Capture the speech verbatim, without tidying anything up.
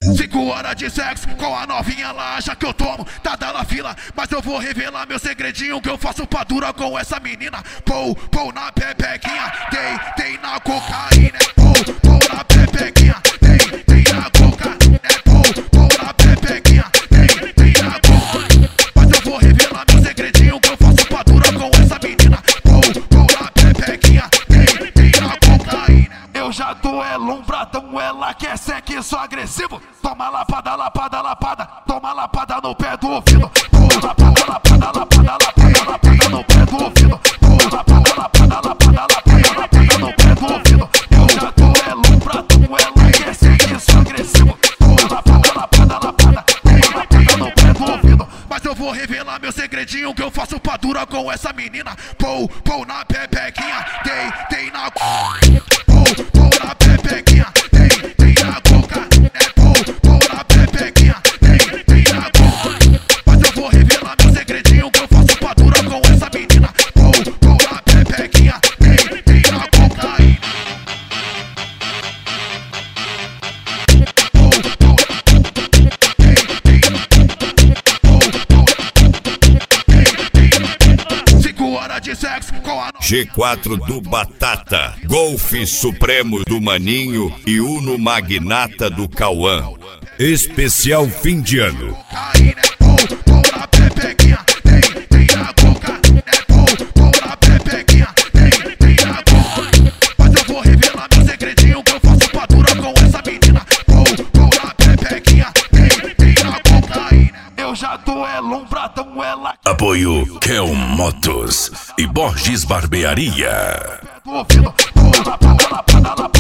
Cinco horas de sexo com a novinha, ela acha que eu tomo, tá dando fila. Mas eu vou revelar meu segredinho que eu faço pra dura com essa menina. Pou, pou na pepequinha, dei, dei na cocaína. Pou, pou na pepequinha, dei, dei na cocaína. Pou, pou na pepequinha, dei, dei na cocaína. Mas eu vou revelar meu segredinho que eu faço pra dura com essa menina. Pou, pou na pepequinha, dei, dei na cocaína. Eu já tô é lombradão, ela quer sexo agressivo. Toma lapada, lapada, lapada, toma lapada no pé do ouvido. Pô, lapada, lapada, lapada, lapada, lapada no pé do ouvido. Pô, lapada, lapada, lapada, lapada, lapada no pé do ouvido. Eu já tô é lombradão, ela quer sexo agressivo. Pô, lapada, lapada, lapada, toma lapada no pé do ouvido. Mas eu vou revelar meu segredinho que eu faço pra dura com essa menina. Pô, pô na pepequinha, dei, dei na Pô, pô na pepequinha, dei, dei na coca. É pô, pô na pepequinha, dei, dei na coca. Mas eu vou revelar meu segredinho que eu faço pra dura com essa menina. Pô, pô na pepequinha, dei, dei na cocaína. Pô, pô, dei, dei, pô, pô, dei, dei. Cinco horas de sexo com a G quatro do Batata, Golfe Supremo do Maninho e Uno Magnata do Cauã. Especial fim de ano. Mas eu vou revelar meu segredinho que eu faço pra dura com essa menina. Na pepequinha, na cocaína. Eu já tô é lombradão, ela. Apoio Kel Motos e Borges Barbearia. Ouvido, pô, lapada, lapada, lapada.